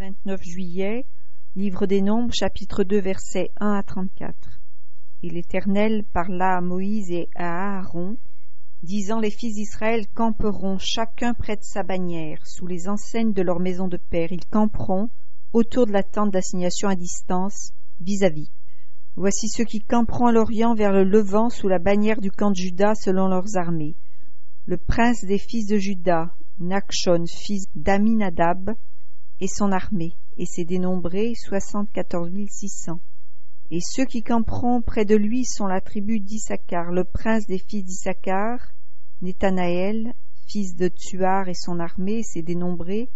29 juillet, livre des Nombres, chapitre 2, versets 1 à 34. Et l'Éternel parla à Moïse et à Aaron, disant: les fils d'Israël camperont chacun près de sa bannière, sous les enseignes de leur maison de père. Ils camperont autour de la tente d'assignation à distance, vis-à-vis. Voici ceux qui camperont à l'orient vers le levant sous la bannière du camp de Juda selon leurs armées. Le prince des fils de Juda, Nachshon, fils d'Aminadab, et son armée, et ses dénombrés 74 600. Et ceux qui camperont près de lui sont la tribu d'Issachar, le prince des fils d'Issachar, Nethanaël, fils de Tsuar, et son armée, et ses dénombrés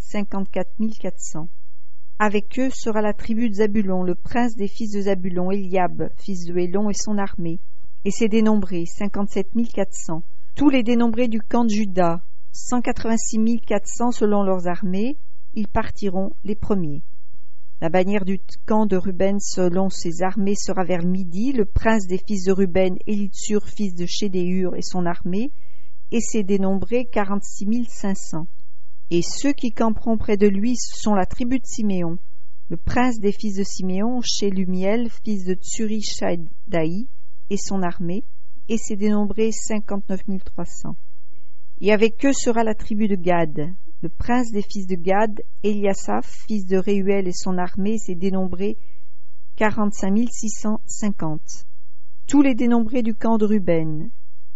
54 400. Avec eux sera la tribu de Zabulon, le prince des fils de Zabulon, Eliab, fils de Hélon, et son armée, et ses dénombrés 57 400. Tous les dénombrés du camp de Juda, 186 400 selon leurs armées, ils partiront les premiers. La bannière du camp de Ruben selon ses armées sera vers le midi, le prince des fils de Ruben, Élitsur, fils de Chédéur, et son armée, et ses dénombrés 46 500. Et ceux qui camperont près de lui sont la tribu de Siméon, le prince des fils de Siméon, Shelumiel, fils de Tsurishadaï, et son armée, et ses dénombrés 59 300. Et avec eux sera la tribu de Gad, le prince des fils de Gad, Eliasaph, fils de Réuel, et son armée, et ses dénombrés 45 650. Tous les dénombrés du camp de Ruben,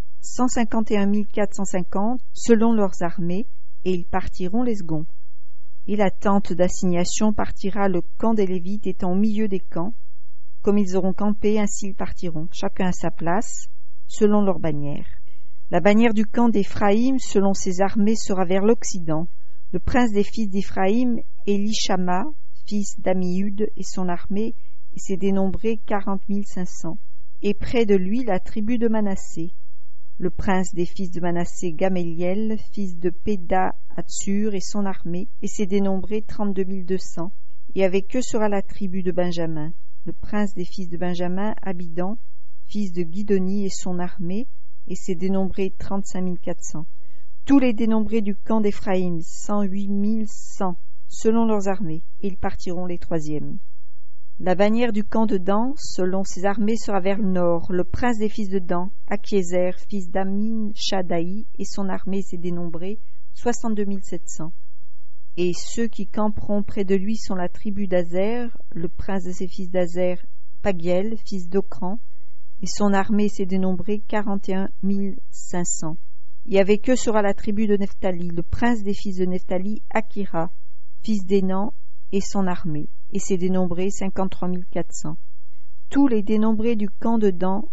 151 450, selon leurs armées, et ils partiront les seconds. Et la tente d'assignation partira, le camp des Lévites étant au milieu des camps. Comme ils auront campé, ainsi ils partiront, chacun à sa place, selon leur bannière. La bannière du camp d'Éphraïm, selon ses armées, sera vers l'Occident. Le prince des fils d'Éphraïm, Élishama, fils d'Ammiud, et son armée, et ses dénombrés 40 500. Et près de lui, la tribu de Manassé. Le prince des fils de Manassé, Gameliel, fils de Péda-Hatsur, et son armée, et ses dénombrés 32 200. Et avec eux sera la tribu de Benjamin. Le prince des fils de Benjamin, Abidan, fils de Guidoni, et son armée, et ses dénombrés 35 400. Tous les dénombrés du camp d'Éphraïm, 108 100, selon leurs armées, et ils partiront les troisièmes. La bannière du camp de Dan, selon ses armées, sera vers le nord. Le prince des fils de Dan, Akiezer, fils d'Amin-Shadaï, et son armée, ses dénombrés 62 700. Et ceux qui camperont près de lui sont la tribu d'Azer, le prince de ses fils d'Azer, Pagiel, fils d'Okran, et son armée, ses dénombrés 41 500. Et avec eux sera la tribu de Nephtali, le prince des fils de Nephtali, Akira, fils d'Énan, et son armée, et ses dénombrés 53 400. Tous les dénombrés du camp de Dan,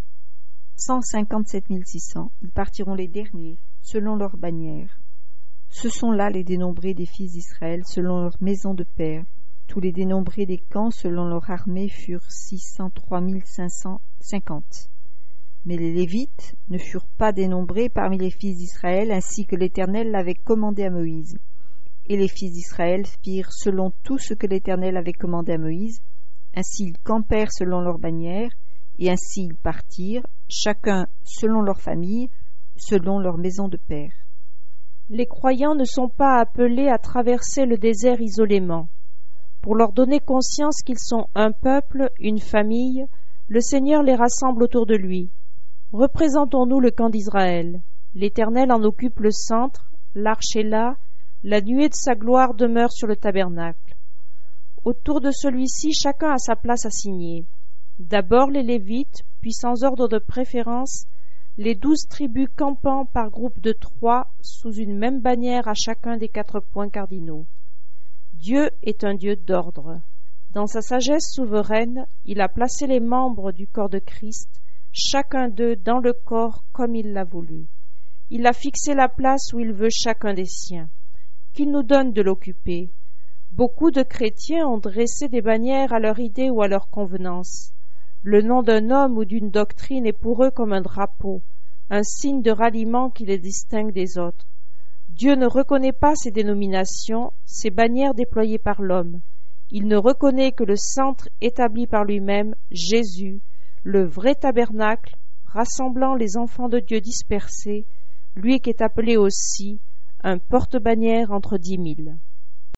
157 600. Ils partiront les derniers, selon leur bannière. Ce sont là les dénombrés des fils d'Israël, selon leur maison de père. Tous les dénombrés des camps, selon leur armée, furent 603 550. Mais les Lévites ne furent pas dénombrés parmi les fils d'Israël, ainsi que l'Éternel l'avait commandé à Moïse. Et les fils d'Israël firent selon tout ce que l'Éternel avait commandé à Moïse. Ainsi ils campèrent selon leur bannière, et ainsi ils partirent, chacun selon leur famille, selon leur maison de père. Les croyants ne sont pas appelés à traverser le désert isolément. Pour leur donner conscience qu'ils sont un peuple, une famille, le Seigneur les rassemble autour de lui. Représentons-nous le camp d'Israël. L'Éternel en occupe le centre, l'arche est là, la nuée de sa gloire demeure sur le tabernacle. Autour de celui-ci, chacun a sa place assignée. D'abord les Lévites, puis sans ordre de préférence, les 12 tribus campant par groupe de 3 sous une même bannière à chacun des 4 points cardinaux. Dieu est un Dieu d'ordre. Dans sa sagesse souveraine, il a placé les membres du corps de Christ, chacun d'eux dans le corps comme il l'a voulu. Il a fixé la place où il veut chacun des siens. Qu'il nous donne de l'occuper. Beaucoup de chrétiens ont dressé des bannières à leur idée ou à leur convenance. Le nom d'un homme ou d'une doctrine est pour eux comme un drapeau, un signe de ralliement qui les distingue des autres. Dieu ne reconnaît pas ces dénominations, ces bannières déployées par l'homme. Il ne reconnaît que le centre établi par lui-même, Jésus, le vrai tabernacle, rassemblant les enfants de Dieu dispersés, lui qui est appelé aussi un porte-bannière entre 10 000.